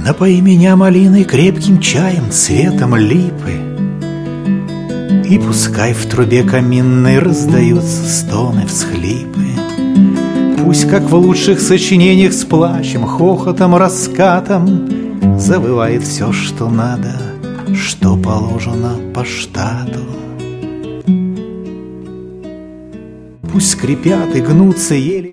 Напои меня малиной, крепким чаем, цветом липы, и пускай в трубе каминной раздаются стоны, всхлипы. Пусть, как в лучших сочинениях, с плачем, хохотом, раскатом завывает все, что надо, что положено по штату. Пусть скрипят и гнутся ели